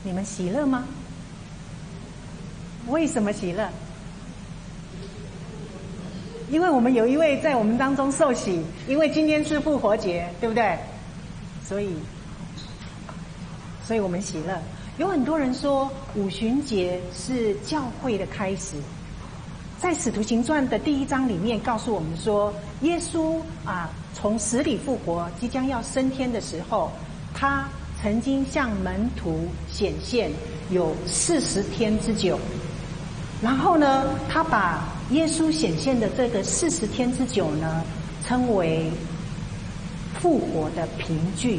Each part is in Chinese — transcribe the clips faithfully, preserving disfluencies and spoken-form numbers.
你们喜乐吗？为什么喜乐？因为我们有一位在我们当中受洗，因为今天是复活节，对不对？所以，所以我们喜乐。有很多人说五旬节是教会的开始，在使徒行传的第一章里面告诉我们说，耶稣啊从死里复活，即将要升天的时候，他曾经向门徒显现有四十天之久。然后呢，他把耶稣显现的这个四十天之久呢，称为复活的凭据。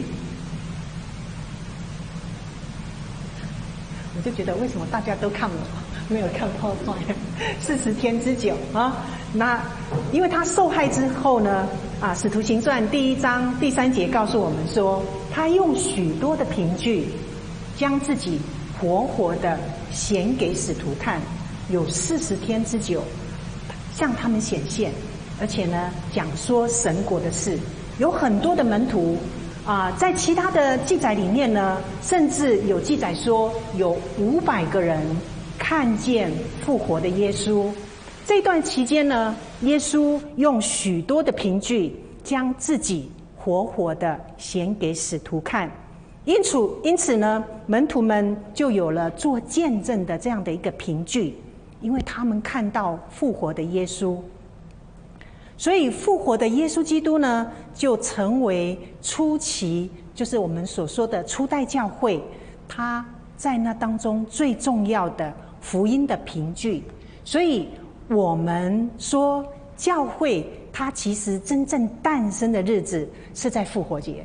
我就觉得为什么大家都看我，没有看PowerPoint？四十天之久啊！那因为他受害之后呢，啊，《使徒行传》第一章第三节告诉我们说，他用许多的凭据，将自己活活的显给使徒看。有四十天之久，向他们显现，而且呢，讲说神国的事。有很多的门徒啊、呃，在其他的记载里面呢，甚至有记载说有五百个人看见复活的耶稣。这段期间呢，耶稣用许多的凭据，将自己活活的显给使徒看。因此，因此呢，门徒们就有了做见证的这样的一个凭据。因为他们看到复活的耶稣，所以复活的耶稣基督呢，就成为初期，就是我们所说的初代教会，他在那当中最重要的福音的凭据。所以我们说，教会它其实真正诞生的日子是在复活节。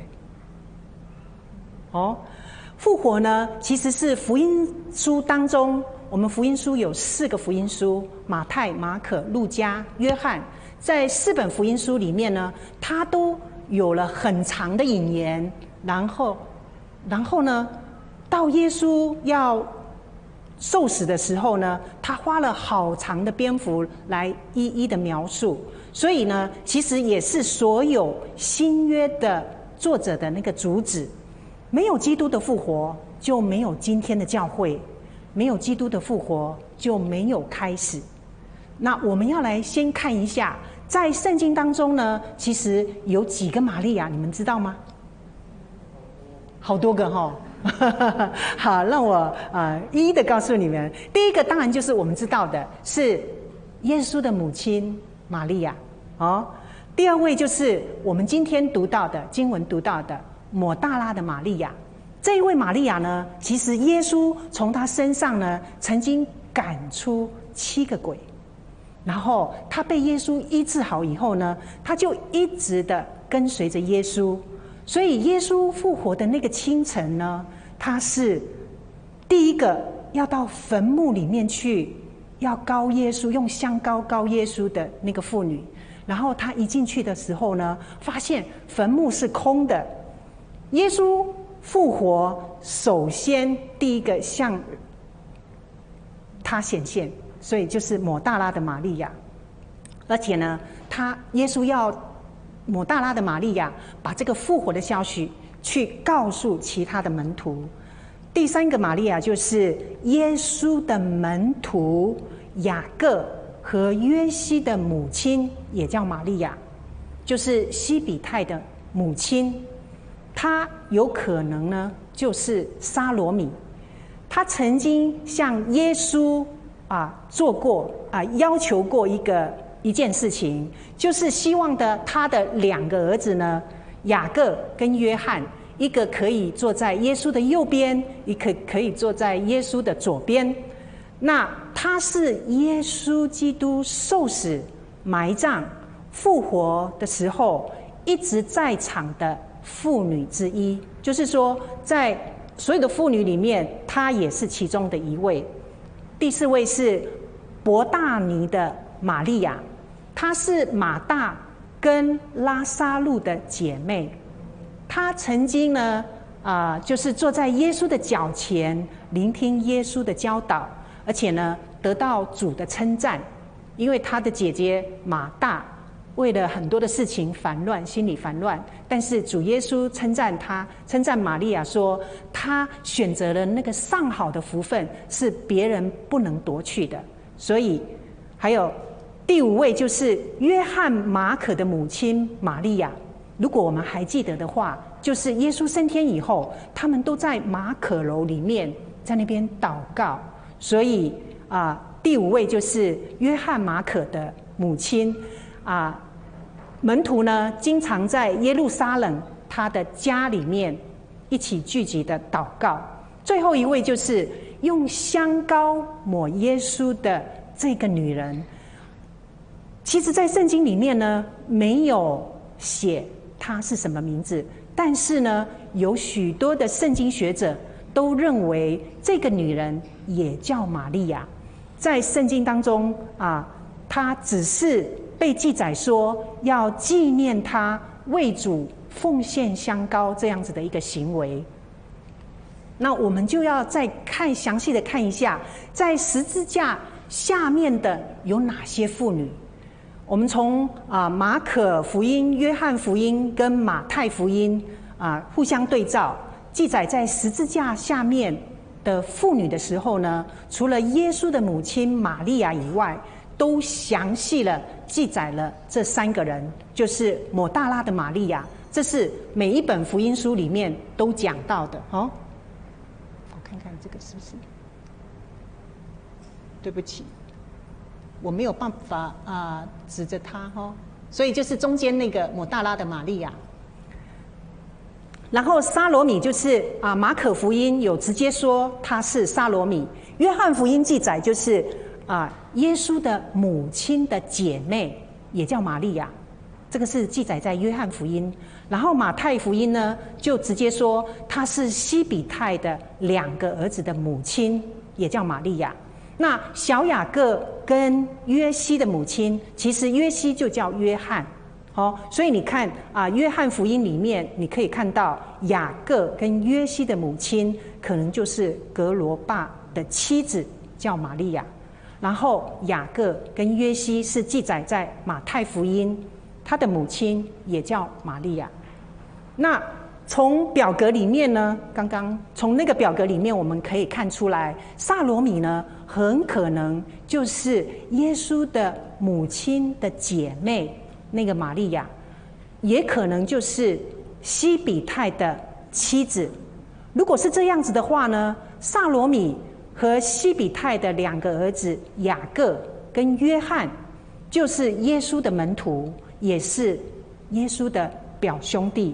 哦，复活呢，其实是福音书当中。我们福音书有四个福音书，马太、马可、路加、约翰。在四本福音书里面呢，它都有了很长的引言，然后，然后呢，到耶稣要受死的时候呢，他花了好长的篇幅来一一的描述。所以呢，其实也是所有新约的作者的那个主旨。没有基督的复活，就没有今天的教会。没有基督的复活，就没有开始。那我们要来先看一下，在圣经当中呢，其实有几个玛利亚，你们知道吗？好多个哈、哦。好，让我呃一一的告诉你们。第一个当然就是我们知道的，是耶稣的母亲玛利亚哦。第二位就是我们今天读到的经文读到的抹大拉的玛利亚。这一位玛利亚呢，其实耶稣从她身上呢，曾经赶出七个鬼，然后她被耶稣医治好以后呢，她就一直的跟随着耶稣。所以耶稣复活的那个清晨呢，她是第一个要到坟墓里面去，要膏耶稣，用香膏膏耶稣的那个妇女。然后她一进去的时候呢，发现坟墓是空的，耶稣复活，首先第一个向他显现，所以就是抹大拉的玛利亚。而且呢，他耶稣要抹大拉的玛利亚把这个复活的消息去告诉其他的门徒。第三个玛利亚就是耶稣的门徒雅各和约西的母亲，也叫玛利亚，就是西比泰的母亲。她有可能呢，就是沙罗米。她曾经向耶稣啊做过啊要求过一个一件事情，就是希望的他的两个儿子呢，雅各跟约翰，一个可以坐在耶稣的右边，一个可以坐在耶稣的左边。那他是耶稣基督受死、埋葬、复活的时候一直在场的妇女之一，就是说在所有的妇女里面，她也是其中的一位。第四位是伯大尼的玛利亚，她是马大跟拉撒路的姐妹。她曾经呢，啊、呃，就是坐在耶稣的脚前，聆听耶稣的教导，而且呢，得到主的称赞，因为她的姐姐马大为了很多的事情烦乱，心里烦乱。但是主耶稣称赞他，称赞玛利亚说，他选择了那个上好的福分，是别人不能夺去的。所以还有第五位就是约翰马可的母亲玛利亚。如果我们还记得的话，就是耶稣升天以后，他们都在马可楼里面，在那边祷告。所以啊、呃，第五位就是约翰马可的母亲啊、呃。门徒呢，经常在耶路撒冷他的家里面一起聚集的祷告。最后一位就是用香膏抹耶稣的这个女人。其实，在圣经里面呢，没有写她是什么名字，但是呢，有许多的圣经学者都认为这个女人也叫玛利亚。在圣经当中啊，她只是被记载说要纪念她为主奉献香膏这样子的一个行为。那我们就要再看详细的看一下，在十字架下面的有哪些妇女。我们从啊马可福音、约翰福音跟马太福音啊互相对照，记载在十字架下面的妇女的时候呢，除了耶稣的母亲玛利亚以外，都详细了记载了这三个人，就是抹大拉的玛利亚，这是每一本福音书里面都讲到的哦。我看看这个是不是？对不起。我没有办法啊、呃、指着他哈、哦，所以就是中间那个抹大拉的玛利亚。然后沙罗米就是啊、呃、马可福音有直接说她是沙罗米，约翰福音记载就是啊、呃、耶稣的母亲的姐妹也叫玛利亚，这个是记载在约翰福音。然后马太福音呢就直接说她是西比泰的两个儿子的母亲，也叫玛利亚。那小雅各跟约西的母亲，其实约西就叫约翰，哦，所以你看啊，约翰福音里面你可以看到雅各跟约西的母亲，可能就是格罗巴的妻子，叫玛利亚。然后雅各跟约西是记载在马太福音，他的母亲也叫玛利亚。那从表格里面呢，刚刚从那个表格里面我们可以看出来，萨罗米呢很可能就是耶稣的母亲的姐妹那个玛利亚，也可能就是西比泰的妻子。如果是这样子的话呢，萨罗米和西比泰的两个儿子雅各跟约翰，就是耶稣的门徒，也是耶稣的表兄弟。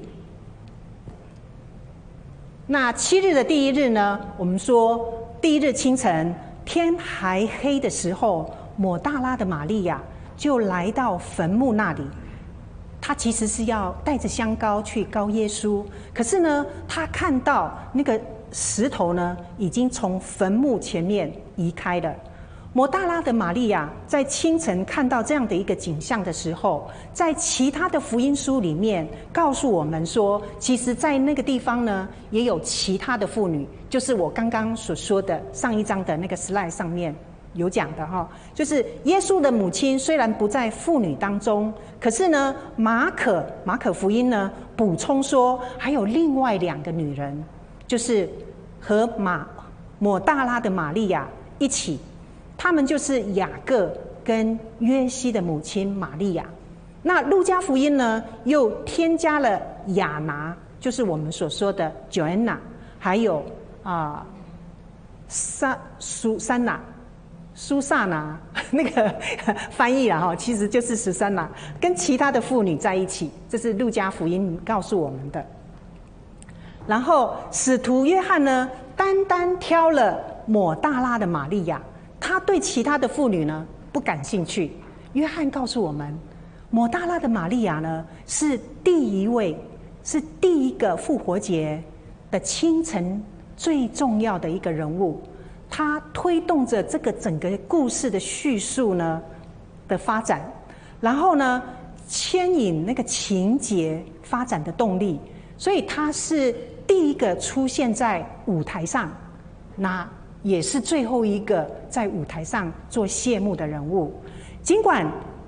那七日的第一日呢，我们说第一日清晨天还黑的时候，抹大拉的玛利亚就来到坟墓那里。她其实是要带着香膏去膏耶稣，可是呢，她看到那个石头呢，已经从坟墓前面移开了。抹大拉的玛利亚在清晨看到这样的一个景象的时候，在其他的福音书里面告诉我们说，其实在那个地方呢，也有其他的妇女，就是我刚刚所说的上一章的那个 slide 上面有讲的哈，就是耶稣的母亲虽然不在妇女当中，可是呢，马可马可福音呢补充说，还有另外两个女人，就是和马抹大拉的玛利亚一起。他们就是雅各跟约西的母亲玛利亚。那路加福音呢，又添加了亚拿，就是我们所说的 Joanna， 还有啊萨苏珊娜、苏萨拿那个翻译了哈，其实就是苏珊娜，跟其他的妇女在一起，这是路加福音告诉我们的。然后使徒约翰呢，单单挑了抹大拉的玛利亚。他对其他的妇女呢不感兴趣。约翰告诉我们，抹大拉的玛利亚呢是第一位，是第一个复活节的清晨最重要的一个人物。他推动着这个整个故事的叙述呢的发展，然后呢牵引那个情节发展的动力。所以他是第一个出现在舞台上，那也是最后一个在舞台上做谢幕的人物。尽管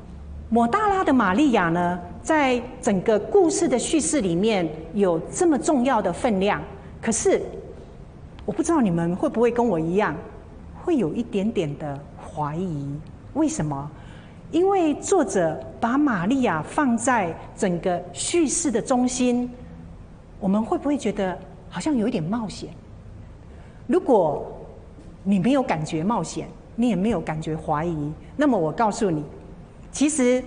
抹大拉的玛利亚呢，在整个故事的叙事里面有这么重要的分量，可是我不知道你们会不会跟我一样，会有一点点的怀疑。为什么？因为作者把玛利亚放在整个叙事的中心，我们会不会觉得好像有一点冒险？如果你没有感觉冒险，你也没有感觉怀疑，那么我告诉你，其实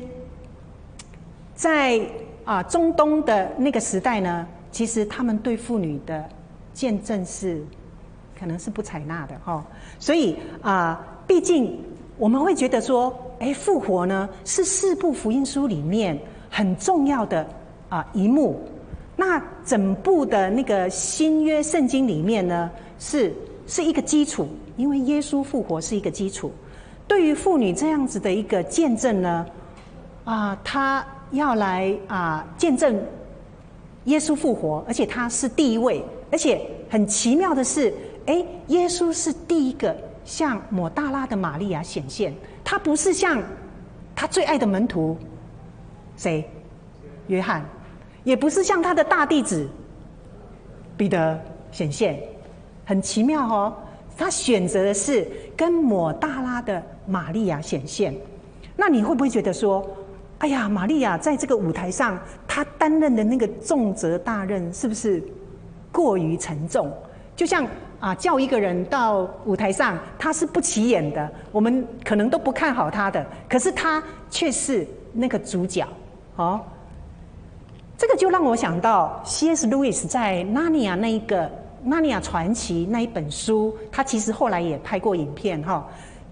在啊中东的那个时代呢，其实他们对妇女的见证是可能是不采纳的哈、哦，所以啊，毕竟我们会觉得说，哎，复活呢是四部福音书里面很重要的啊一幕。那整部的那个新约圣经里面呢，是是一个基础，因为耶稣复活是一个基础。对于妇女这样子的一个见证呢，啊，她要来啊见证耶稣复活，而且她是第一位，而且很奇妙的是，哎，耶稣是第一个向抹大拉的玛利亚显现，他不是向他最爱的门徒谁？约翰，也不是向他的大弟子彼得显现，很奇妙哦。他选择的是跟抹大拉的玛利亚显现。那你会不会觉得说，哎呀，玛利亚在这个舞台上，她担任的那个重责大任是不是过于沉重？就像啊，叫一个人到舞台上，他是不起眼的，我们可能都不看好他的，可是他却是那个主角，哦。这个就让我想到 C S Lewis 在《纳尼亚》那一个《纳尼亚传奇》那一本书，他其实后来也拍过影片哈。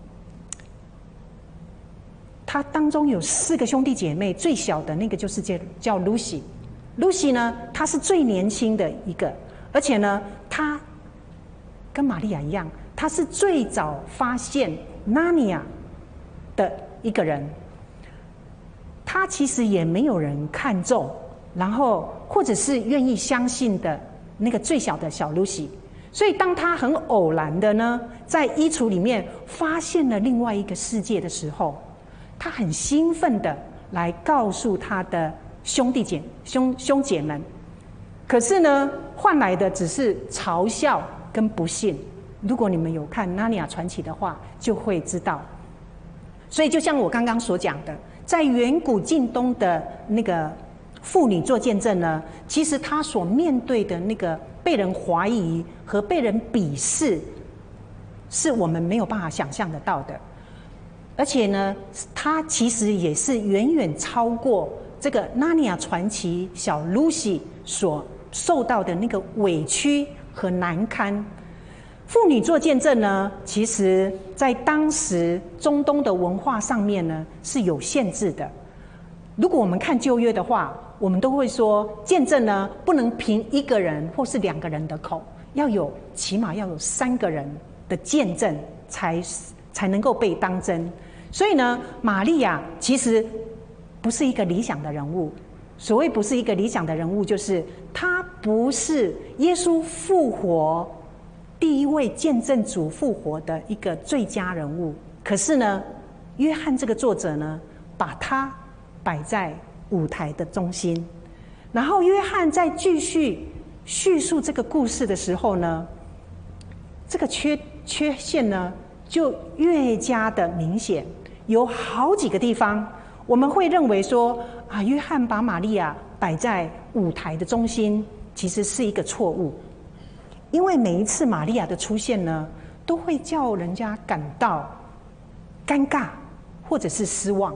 他当中有四个兄弟姐妹，最小的那个就是叫叫 Lucy。Lucy 呢，她是最年轻的一个，而且呢，她跟玛利亚一样，她是最早发现纳尼亚的一个人。她其实也没有人看中。然后，或者是愿意相信的那个最小的小 Lucy， 所以当他很偶然的呢，在衣橱里面发现了另外一个世界的时候，他很兴奋的来告诉他的兄弟姐兄兄姐们，可是呢，换来的只是嘲笑跟不信。如果你们有看《纳尼亚传奇》的话，就会知道。所以，就像我刚刚所讲的，在远古近东的那个妇女做见证呢，其实她所面对的那个被人怀疑和被人鄙视，是我们没有办法想象得到的。而且呢，她其实也是远远超过这个《纳尼亚传奇》小 Lucy 所受到的那个委屈和难堪。妇女做见证呢，其实在当时中东的文化上面呢是有限制的。如果我们看旧约的话，我们都会说，见证呢不能凭一个人或是两个人的口，要有起码要有三个人的见证才才能够被当真。所以呢，玛利亚其实不是一个理想的人物。所谓不是一个理想的人物，就是她不是耶稣复活第一位见证主复活的一个最佳人物。可是呢，约翰这个作者呢，把她摆在舞台的中心，然后约翰在继续叙述这个故事的时候呢，这个缺缺陷呢就越加的明显。有好几个地方，我们会认为说啊，约翰把玛利亚摆在舞台的中心，其实是一个错误，因为每一次玛利亚的出现呢，都会叫人家感到尴尬或者是失望。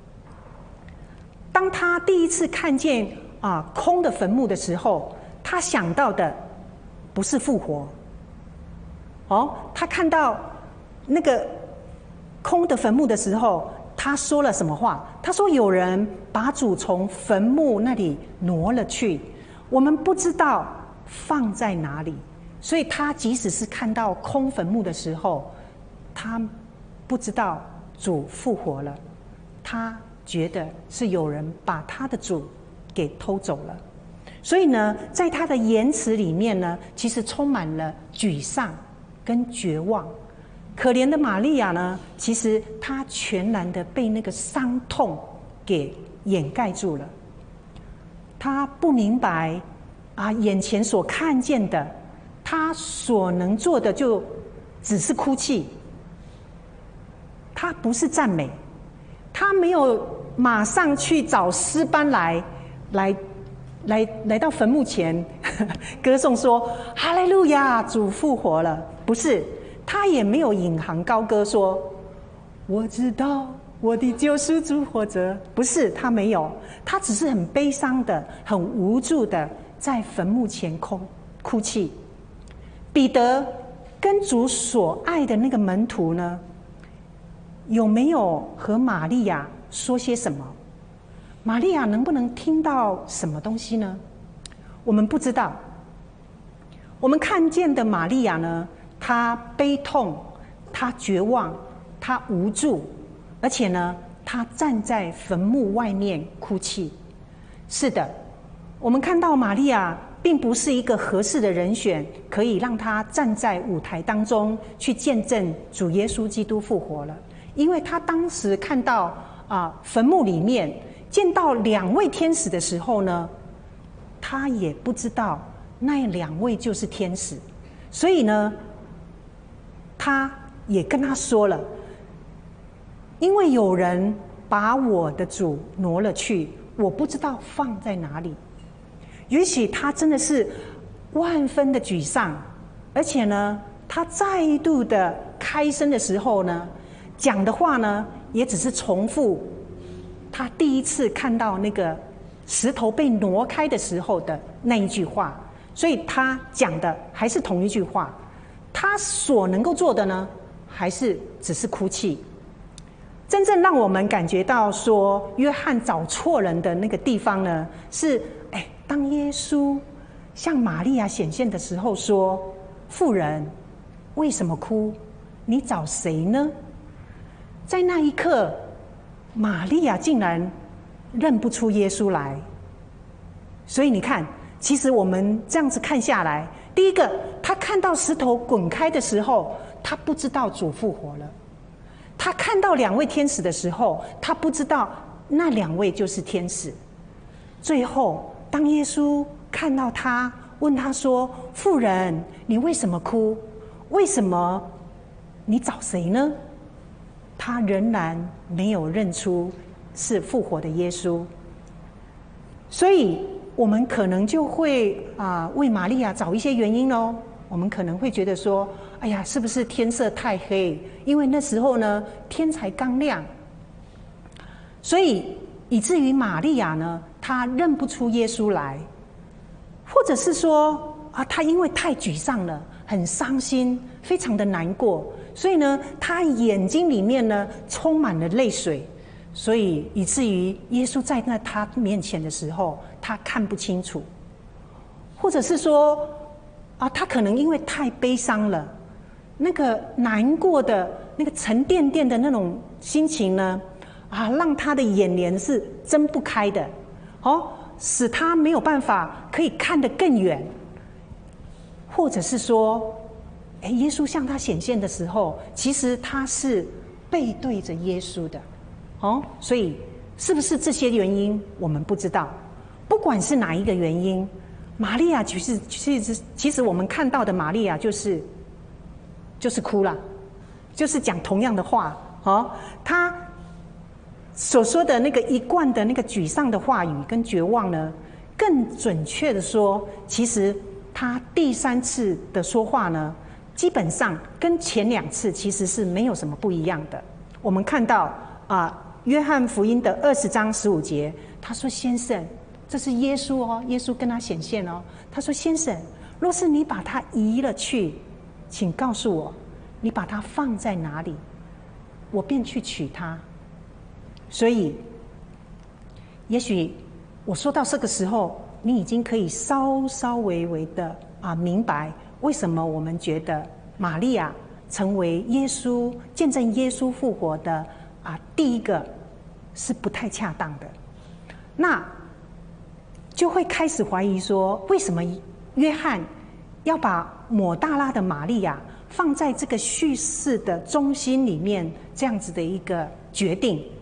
当他第一次看见啊空的坟墓的时候，他想到的不是复活。哦，他看到那个空的坟墓的时候，他说了什么话？他说有人把主从坟墓那里挪了去，我们不知道放在哪里。所以他即使是看到空坟墓的时候，他不知道主复活了，他觉得是有人把他的主给偷走了。所以呢，在他的言辞里面呢，其实充满了沮丧跟绝望。可怜的玛利亚呢，其实她全然的被那个伤痛给掩盖住了。他不明白啊，眼前所看见的，他所能做的就只是哭泣。他不是赞美，他没有马上去找诗班来来来来到坟墓前歌颂说哈利路亚，主复活了。不是，他也没有引吭高歌说我知道我的救赎主活着。不是，他没有，他只是很悲伤的、很无助的在坟墓前哭哭泣。彼得跟主所爱的那个门徒呢，有没有和玛利亚说些什么？玛利亚能不能听到什么东西呢？我们不知道。我们看见的玛利亚呢，她悲痛，她绝望，她无助，而且呢，她站在坟墓外面哭泣。是的，我们看到玛利亚并不是一个合适的人选，可以让她站在舞台当中去见证主耶稣基督复活了。因为他当时看到啊坟墓里面见到两位天使的时候呢，他也不知道那两位就是天使，所以呢，他也跟他说了，因为有人把我的主挪了去，我不知道放在哪里。也许他真的是万分的沮丧，而且呢，他再度的开声的时候呢，讲的话呢，也只是重复他第一次看到那个石头被挪开的时候的那一句话，所以他讲的还是同一句话。他所能够做的呢，还是只是哭泣。真正让我们感觉到说约翰找错人的那个地方呢，是哎，当耶稣向玛利亚显现的时候说：“妇人，为什么哭？你找谁呢？”在那一刻，玛利亚竟然认不出耶稣来。所以你看，其实我们这样子看下来，第一个，他看到石头滚开的时候，他不知道主复活了；他看到两位天使的时候，他不知道那两位就是天使。最后，当耶稣看到他，问他说：“妇人，你为什么哭？为什么你找谁呢？”他仍然没有认出是复活的耶稣。所以我们可能就会啊、呃、为玛利亚找一些原因哦。我们可能会觉得说，哎呀，是不是天色太黑？因为那时候呢，天才刚亮，所以以至于玛利亚呢，她认不出耶稣来，或者是说啊，她因为太沮丧了，很伤心，非常的难过，所以呢，她眼睛里面呢充满了泪水，所以以至于耶稣在那她面前的时候，她看不清楚，或者是说啊，她可能因为太悲伤了，那个难过的那个沉甸甸的那种心情呢，啊，让她的眼帘是睁不开的，哦，使她没有办法可以看得更远，或者是说，哎，耶稣向她显现的时候，其实她是背对着耶稣的，哦，所以是不是这些原因我们不知道？不管是哪一个原因，玛利亚其实其实其实我们看到的玛利亚就是就是哭了，就是讲同样的话，哦，她所说的那个一贯的那个沮丧的话语跟绝望呢，更准确的说，其实她第三次的说话呢，基本上跟前两次其实是没有什么不一样的。我们看到啊、呃，约翰福音的二十章十五节，他说：“先生，这是耶稣哦，耶稣跟他显现哦。他说：先生，若是你把他移了去，请告诉我，你把它放在哪里，我便去取它。”所以，也许我说到这个时候，你已经可以稍稍微微的啊明白，为什么我们觉得玛利亚成为耶稣见证耶稣复活的啊第一个是不太恰当的。那就会开始怀疑说，为什么约翰要把抹大拉的玛利亚放在这个叙事的中心里面，这样子的一个决定？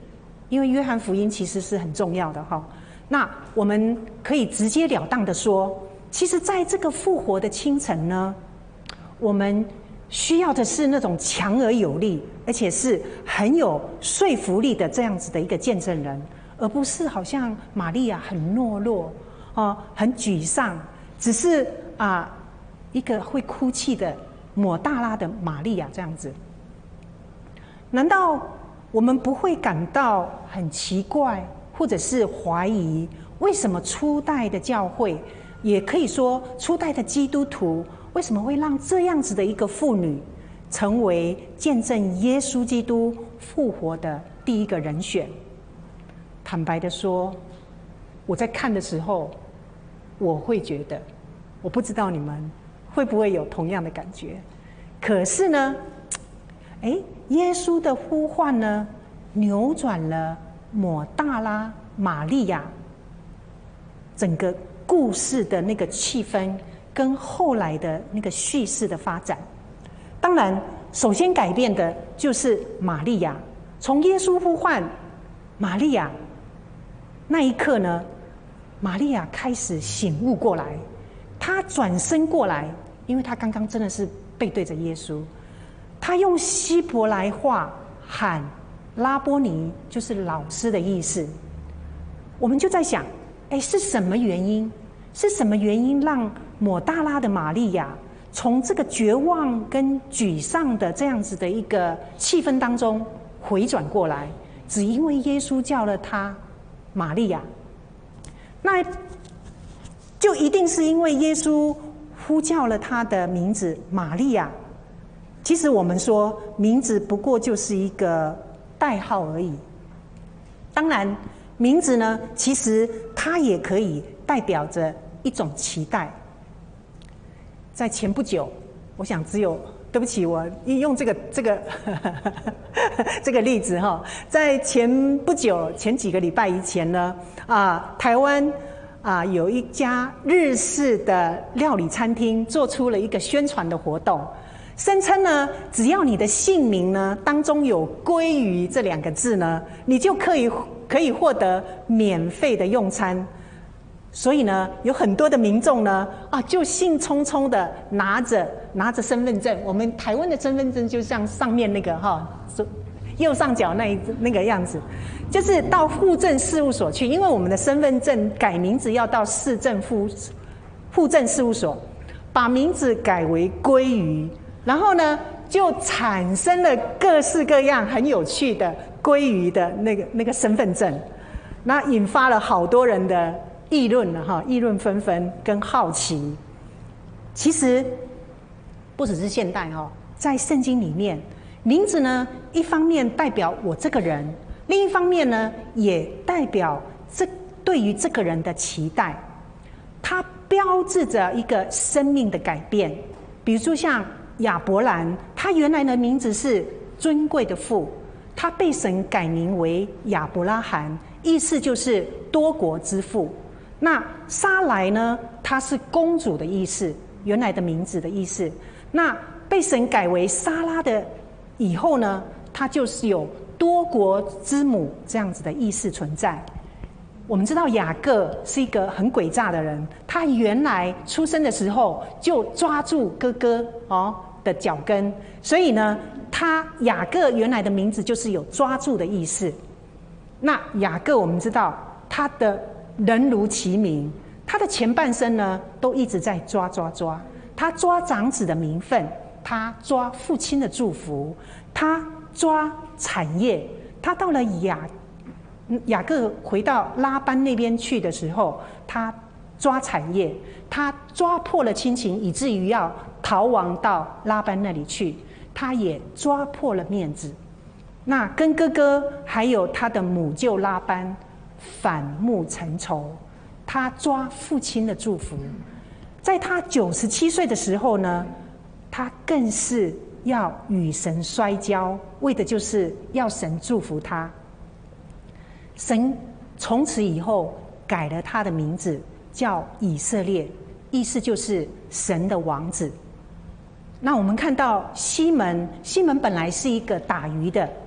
因为约翰福音其实是很重要的哈。那我们可以直截了当的说，其实在这个复活的清晨呢，我们需要的是那种强而有力，而且是很有说服力的这样子的一个见证人，而不是好像玛利亚很懦弱哦，很沮丧，只是啊一个会哭泣的抹大拉的玛利亚这样子。难道我们不会感到很奇怪，或者是怀疑，为什么初代的教会，也可以说初代的基督徒，为什么会让这样子的一个妇女成为见证耶稣基督复活的第一个人选？坦白的说，我在看的时候，我会觉得，我不知道你们会不会有同样的感觉。可是呢，哎，耶稣的呼唤呢，扭转了抹大拉玛利亚整个故事的那个气氛，跟后来的那个叙事的发展。当然，首先改变的就是玛利亚。从耶稣呼唤玛利亚那一刻呢，玛利亚开始醒悟过来，她转身过来，因为她刚刚真的是背对着耶稣，她用希伯来话喊拉波尼，就是老师的意思。我们就在想，哎，是什么原因？是什么原因让抹大拉的玛利亚从这个绝望跟沮丧的这样子的一个气氛当中回转过来？只因为耶稣叫了她玛利亚，那就一定是因为耶稣呼叫了她的名字玛利亚。其实我们说，名字不过就是一个代号而已。当然，名字呢，其实它也可以代表着一种期待。在前不久，我想只有对不起，我用这个这个这个例子哈，在前不久前几个礼拜以前呢，啊，台湾啊有一家日式的料理餐厅做出了一个宣传的活动。声称呢，只要你的姓名呢当中有“鲑鱼”这两个字呢，你就可以可以获得免费的用餐。所以呢，有很多的民众呢，啊，就兴冲冲的拿着拿着身份证，我们台湾的身份证就像上面那个哈，右上角那一那个样子，就是到户政事务所去，因为我们的身份证改名字要到市政府户政事务所，把名字改为鲑鱼。然后呢，就产生了各式各样很有趣的鲑鱼的那个那个身份证，那引发了好多人的议论了哈，议论纷纷跟好奇。其实不只是现代哈，在圣经里面，名字呢一方面代表我这个人，另一方面呢也代表这对于这个人的期待，它标志着一个生命的改变。比如说像亚伯兰，他原来的名字是尊贵的父，他被神改名为亚伯拉罕，意思就是多国之父。那撒莱呢，她是公主的意思，原来的名字的意思。那被神改为撒拉的以后呢，她就是有多国之母这样子的意思存在。我们知道雅各是一个很诡诈的人，他原来出生的时候就抓住哥哥哦的脚跟，所以呢，他雅各原来的名字就是有抓住的意思。那雅各我们知道他的人如其名，他的前半生呢都一直在抓抓抓，他抓长子的名分，他抓父亲的祝福，他抓产业。他到了雅雅各回到拉班那边去的时候，他抓产业，他抓破了亲情，以至于要逃亡到拉班那里去，他也抓破了面子。那跟哥哥还有他的母舅拉班反目成仇，他抓父亲的祝福。在他九十七岁的时候呢，他更是要与神摔跤，为的就是要神祝福他。神从此以后改了他的名字，叫以色列，意思就是神的王子。那我们看到西门，西门本来是一个打鱼的，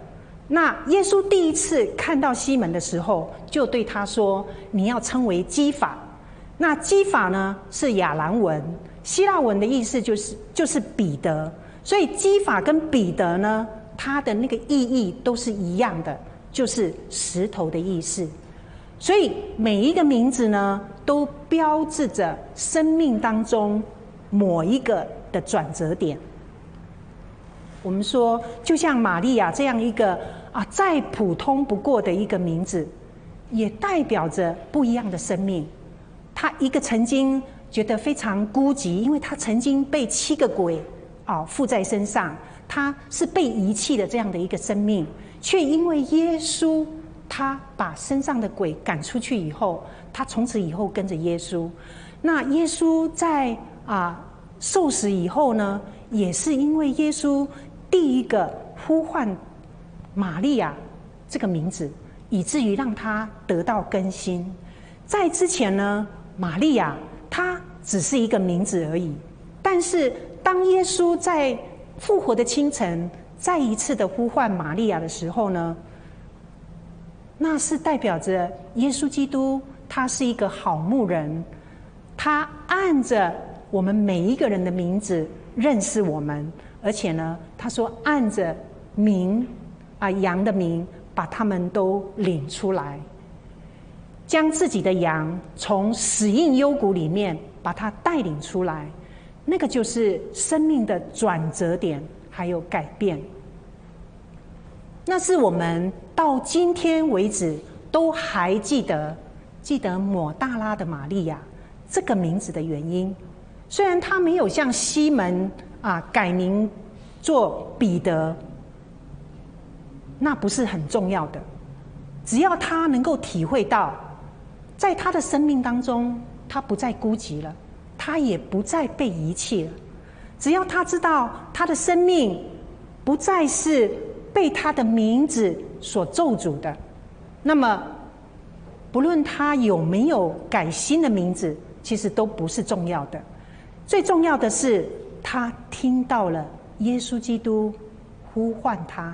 那耶稣第一次看到西门的时候，就对他说：“你要称为基法。”那基法呢是亚兰文，希腊文的意思就是就是彼得。所以基法跟彼得呢，它的那个意义都是一样的，就是石头的意思。所以每一个名字呢，都标志着生命当中某一个的转折点。我们说，就像玛利亚这样一个啊再普通不过的一个名字，也代表着不一样的生命。她一个曾经觉得非常孤寂，因为她曾经被七个鬼啊附在身上，她是被遗弃的这样的一个生命，却因为耶稣，他把身上的鬼赶出去以后，他从此以后跟着耶稣。那耶稣在啊受死以后呢，也是因为耶稣第一个呼唤玛利亚这个名字，以至于让他得到更新。在之前呢，玛利亚她只是一个名字而已，但是当耶稣在复活的清晨再一次的呼唤玛利亚的时候呢，那是代表着耶稣基督他是一个好牧人，他按着我们每一个人的名字认识我们，而且呢，他说按着名啊羊的名把他们都领出来，将自己的羊从死荫幽谷里面把它带领出来，那个就是生命的转折点还有改变。那是我们到今天为止都还记得记得抹大拉的玛利亚这个名字的原因。虽然他没有像西门啊改名做彼得，那不是很重要的，只要他能够体会到在他的生命当中他不再孤寂了，他也不再被遗弃了，只要他知道他的生命不再是被他的名字所咒诅的，那么不论他有没有改新的名字，其实都不是重要的。最重要的是他听到了耶稣基督呼唤他。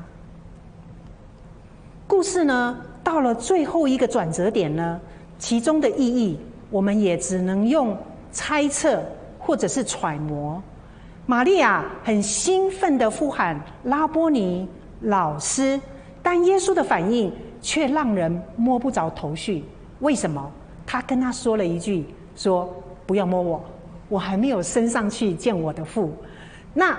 故事呢到了最后一个转折点呢，其中的意义我们也只能用猜测或者是揣摩。玛利亚很兴奋地呼喊拉波尼老师，但耶稣的反应却让人摸不着头绪。为什么？他跟他说了一句，说不要摸我，我还没有升上去见我的父。那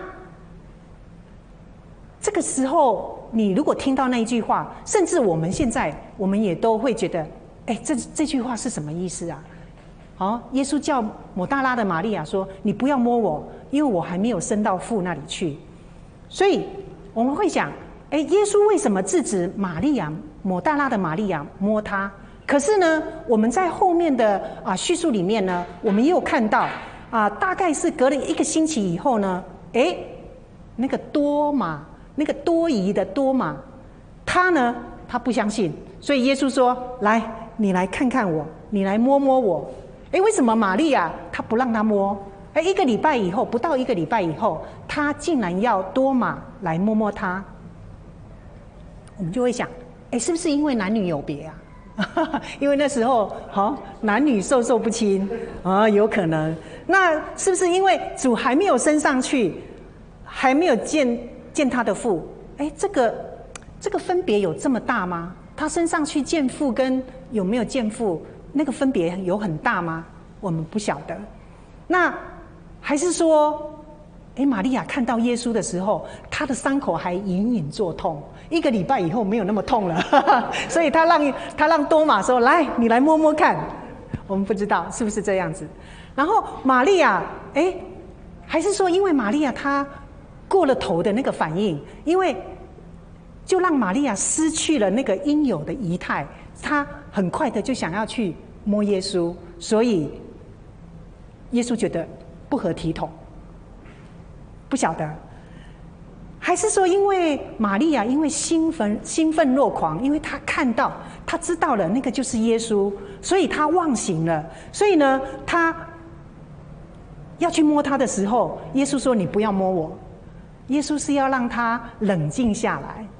这个时候你如果听到那一句话，甚至我们现在我们也都会觉得，哎，这这句话是什么意思啊？好，耶稣叫抹大拉的玛利亚说，你不要摸我，因为我还没有升到父那里去。所以我们会想，哎，耶稣为什么制止玛利亚抹大拉的玛利亚摸他？可是呢，我们在后面的啊叙述里面呢，我们也有看到啊，大概是隔了一个星期以后呢，哎，那个多马，那个多疑的多马，他呢，他不相信，所以耶稣说：“来，你来看看我，你来摸摸我。”哎，为什么玛利亚她不让他摸？哎，一个礼拜以后，不到一个礼拜以后，他竟然要多马来摸摸他。我们就会想，哎，是不是因为男女有别啊？因为那时候好、哦、男女授受不亲啊，有可能。那是不是因为主还没有升上去，还没有见见他的父？哎，这个这个分别有这么大吗？他升上去见父跟有没有见父，那个分别有很大吗？我们不晓得。那还是说，哎，玛利亚看到耶稣的时候，他的伤口还隐隐作痛。一个礼拜以后没有那么痛了，呵呵，所以他让他让多马说：“来，你来摸摸看。”我们不知道是不是这样子。然后玛利亚，哎，还是说因为玛利亚她过了头的那个反应，因为就让玛利亚失去了那个应有的仪态，她很快的就想要去摸耶稣，所以耶稣觉得不合体统，不晓得。还是说，因为玛利亚因为兴奋兴奋若狂，因为她看到、她知道了那个就是耶稣，所以她忘形了。所以呢，她要去摸他的时候，耶稣说：“你不要摸我。”耶稣是要让她冷静下来，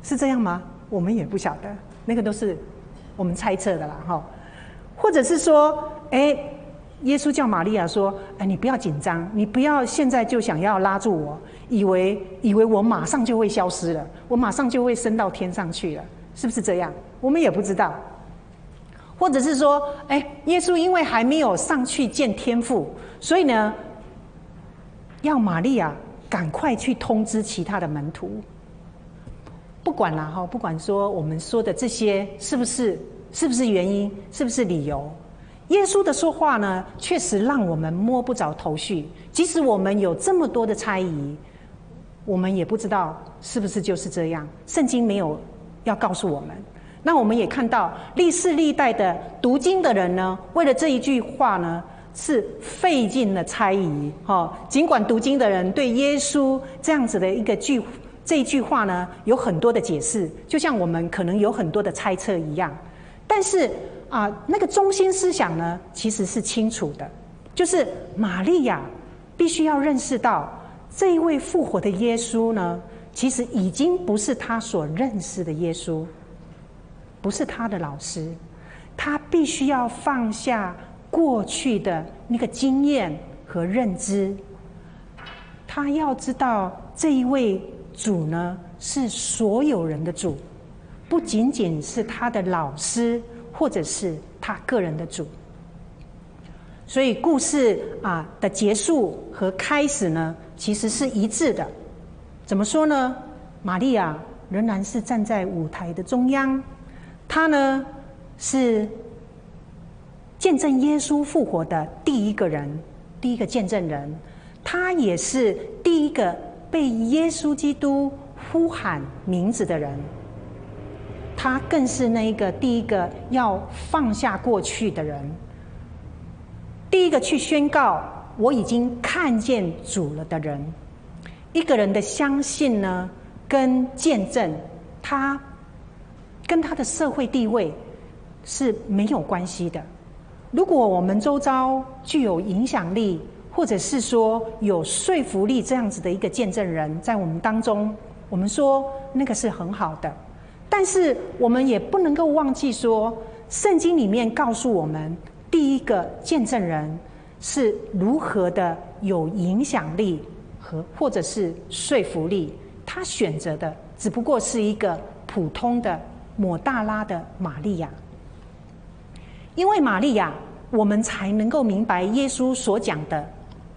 是这样吗？我们也不晓得，那个都是我们猜测的啦，哈。或者是说，哎，耶稣叫玛利亚说：“哎，你不要紧张，你不要现在就想要拉住我，以为以为我马上就会消失了，我马上就会升到天上去了，是不是这样？”我们也不知道。或者是说，哎，耶稣因为还没有上去见天父，所以呢，要玛利亚赶快去通知其他的门徒。不管啦哈，不管说我们说的这些是不是是不是原因，是不是理由，耶稣的说话呢，确实让我们摸不着头绪。即使我们有这么多的猜疑，我们也不知道是不是就是这样。圣经没有要告诉我们。那我们也看到历世历代的读经的人呢，为了这一句话呢，是费尽了猜疑。哦，尽管读经的人对耶稣这样子的一个句这一句话呢，有很多的解释，就像我们可能有很多的猜测一样。但是啊，那个中心思想呢，其实是清楚的，就是玛利亚必须要认识到，这一位复活的耶稣呢，其实已经不是他所认识的耶稣，不是他的老师，他必须要放下过去的那个经验和认知，他要知道这一位主呢，是所有人的主，不仅仅是他的老师，或者是他个人的主。所以故事啊的结束和开始呢，其实是一致的。怎么说呢？玛利亚仍然是站在舞台的中央，她呢是见证耶稣复活的第一个人，第一个见证人。她也是第一个被耶稣基督呼喊名字的人，他更是那一个第一个要放下过去的人，第一个去宣告我已经看见主了的人。一个人的相信呢，跟见证，他跟他的社会地位是没有关系的。如果我们周遭具有影响力，或者是说有说服力这样子的一个见证人在我们当中，我们说那个是很好的。但是我们也不能够忘记说，圣经里面告诉我们，第一个见证人是如何的有影响力和或者是说服力，他选择的只不过是一个普通的抹大拉的玛利亚。因为玛利亚，我们才能够明白耶稣所讲的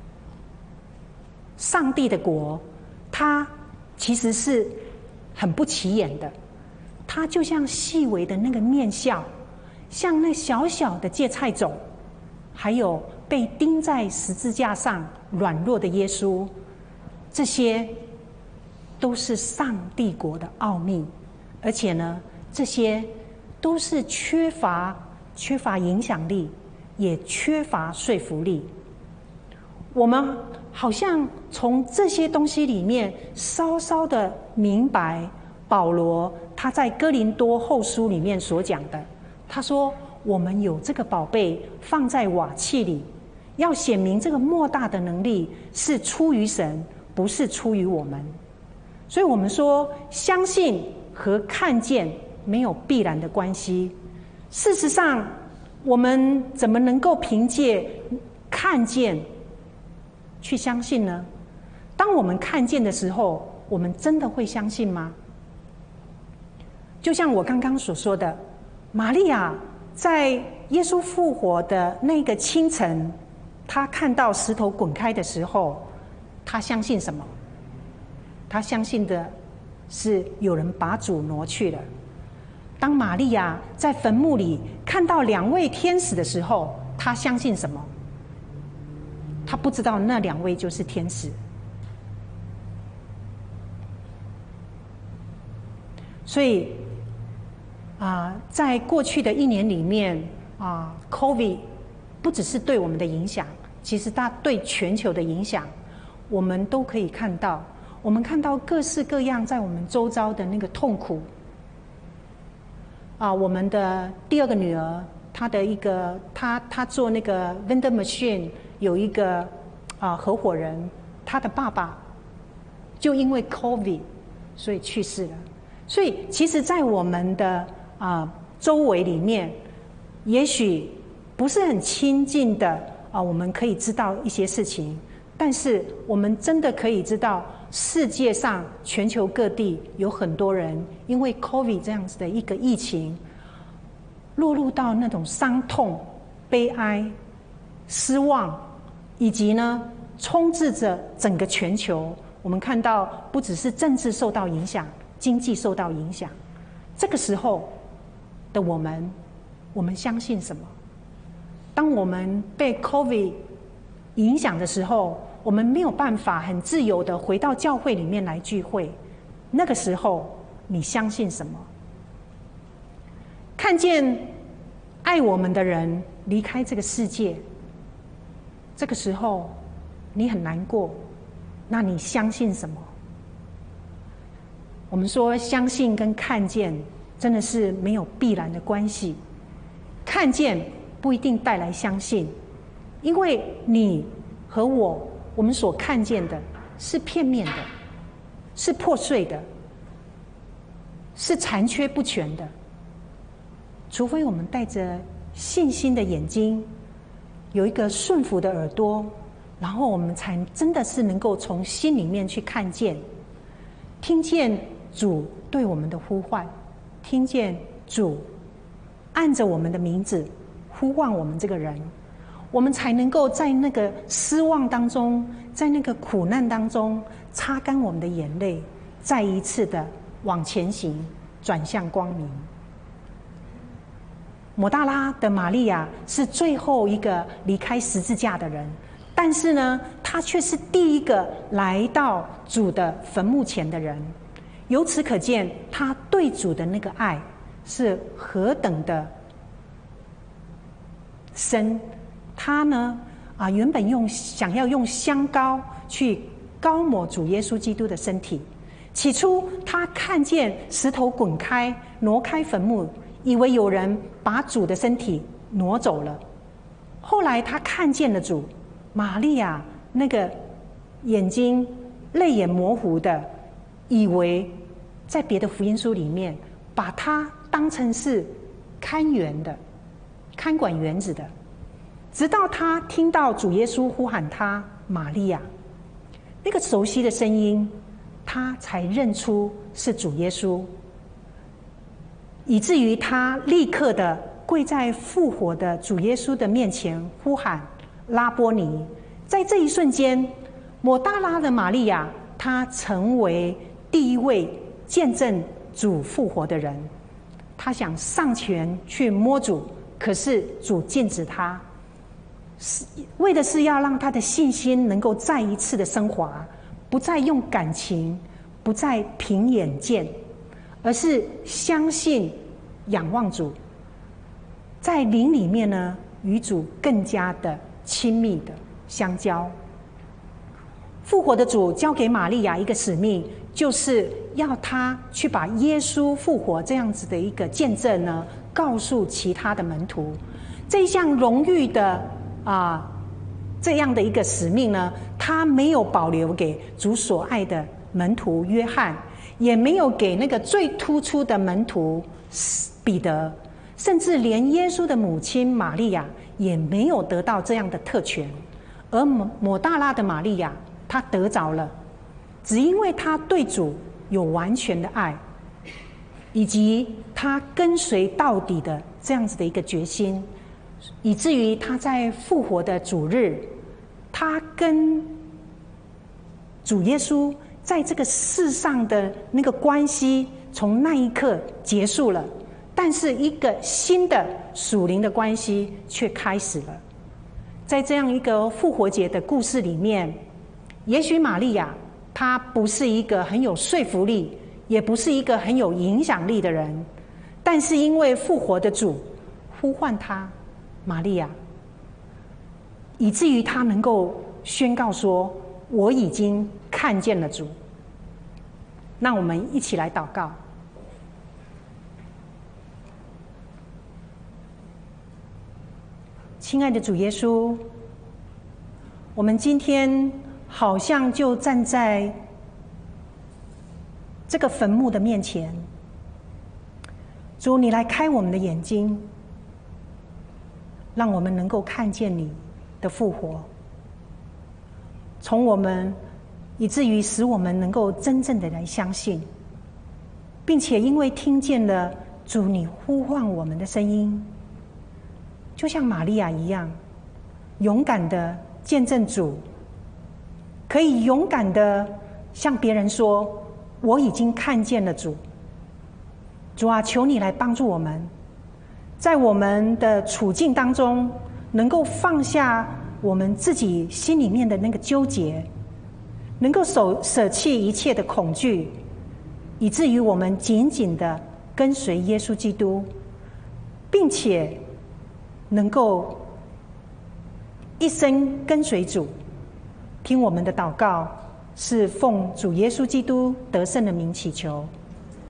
上帝的国，它其实是很不起眼的，它就像细微的那个面笑，像那小小的芥菜种，还有被钉在十字架上软弱的耶稣，这些都是上帝国的奥秘。而且呢，这些都是缺乏缺乏影响力，也缺乏说服力。我们好像从这些东西里面稍稍的明白保罗他在哥林多后书里面所讲的，他说我们有这个宝贝放在瓦器里，要显明这个莫大的能力是出于神，不是出于我们。所以我们说相信和看见没有必然的关系。事实上，我们怎么能够凭借看见去相信呢？当我们看见的时候，我们真的会相信吗？就像我刚刚所说的，玛利亚在耶稣复活的那个清晨，她看到石头滚开的时候，她相信什么？她相信的是有人把主挪去了。当玛利亚在坟墓里看到两位天使的时候，她相信什么？她不知道那两位就是天使。所以啊、呃，在过去的一年里面啊 ，COVID 不只是对我们的影响，其实它对全球的影响，我们都可以看到。我们看到各式各样在我们周遭的那个痛苦。啊，我们的第二个女儿，她的一个，她她做那个 vending machine 有一个啊合伙人，她的爸爸就因为 COVID 所以去世了。 所以，其实，在我们的啊、呃、周围里面，也许不是很亲近的啊、呃，我们可以知道一些事情，但是我们真的可以知道，世界上全球各地有很多人因为 COVID 这样子的一个疫情，落入到那种伤痛、悲哀、失望，以及呢，充斥着整个全球。我们看到，不只是政治受到影响，经济受到影响。这个时候的我们，我们相信什么？当我们被 COVID 影响的时候，我们没有办法很自由的回到教会里面来聚会。那个时候，你相信什么？看见爱我们的人离开这个世界，这个时候你很难过，那你相信什么？我们说相信跟看见真的是没有必然的关系，看见不一定带来相信，因为你和我，我们所看见的是片面的，是破碎的，是残缺不全的。除非我们带着信心的眼睛，有一个顺服的耳朵，然后我们才真的是能够从心里面去看见，听见主对我们的呼唤，听见主按着我们的名字呼唤我们这个人，我们才能够在那个失望当中，在那个苦难当中擦干我们的眼泪，再一次的往前行，转向光明。抹大拉的玛利亚是最后一个离开十字架的人，但是呢，她却是第一个来到主的坟墓前的人。由此可见，她对主的那个爱是何等的深。她呢，啊，原本用想要用香膏去膏抹主耶稣基督的身体。起初，她看见石头滚开，挪开坟墓，以为有人把主的身体挪走了。后来他看见了主，玛利亚那个眼睛泪眼模糊的，以为在别的福音书里面把他当成是看园的、看管园子的。直到他听到主耶稣呼喊他玛利亚，那个熟悉的声音，他才认出是主耶稣。以至于他立刻的跪在复活的主耶稣的面前呼喊拉波尼。在这一瞬间，抹大拉的玛利亚，她成为第一位见证主复活的人。她想上前去摸主，可是主禁止她，为的是要让她的信心能够再一次的升华，不再用感情，不再凭眼见，而是相信、仰望主，在灵里面呢，与主更加的亲密的相交。复活的主交给玛利亚一个使命，就是要她去把耶稣复活这样子的一个见证呢，告诉其他的门徒。这一项荣誉的啊，这样的一个使命呢，他没有保留给主所爱的门徒约翰，也没有给那个最突出的门徒彼得，甚至连耶稣的母亲玛利亚也没有得到这样的特权。而抹大拉的玛利亚，她得着了，只因为她对主有完全的爱，以及她跟随到底的这样子的一个决心，以至于她在复活的主日，她跟主耶稣在这个世上的那个关系，从那一刻结束了。但是一个新的属灵的关系却开始了。在这样一个复活节的故事里面，也许玛利亚她不是一个很有说服力，也不是一个很有影响力的人，但是因为复活的主呼唤她玛利亚，以至于她能够宣告说：我已经看见了主。那我们一起来祷告。亲爱的主耶稣，我们今天好像就站在这个坟墓的面前， 主，你来开我们的眼睛，让我们能够看见你的复活，从我们以至于使我们能够真正的来相信，并且因为听见了主你呼唤我们的声音，就像玛利亚一样，勇敢的见证主，可以勇敢的向别人说，我已经看见了主。主啊，求你来帮助我们，在我们的处境当中，能够放下我们自己心里面的那个纠结，能够舍舍弃一切的恐惧，以至于我们紧紧的跟随耶稣基督，并且能够一生跟随主。听我们的祷告，是奉主耶稣基督得胜的名祈求。